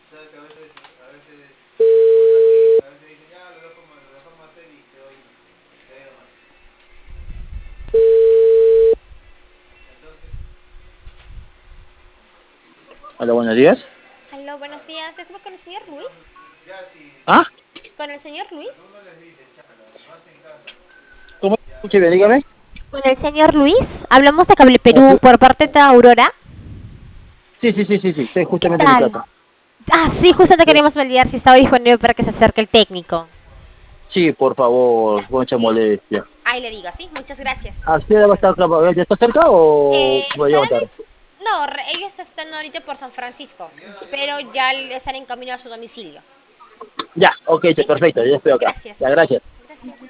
Hola, buenos días. Aló, buenos días. ¿Estoy con el señor Luis? ¿Ah? ¿Con el señor Luis? ¿Cómo se escucha bien? Dígame. Con el señor Luis. Hablamos de Cable Ah, Perú sí, por parte de Aurora. sí, estoy ¿Qué justamente en mi tal? casa. Ah, sí, justo te Sí, queríamos validar si estaba disponible para que se acerque el técnico. sí, por favor, Ya, mucha sí. molestia. Ahí le digo, sí, muchas gracias. ¿Ah, usted va a estar acá? ¿Ya está cerca o me va a llevar tarde? Solamente... No, ellos están ahorita por San Francisco, pero ya están en camino a su domicilio. Ya, ok, ¿Sí? perfecto, ya estoy acá. Gracias. Ya, gracias. Gracias.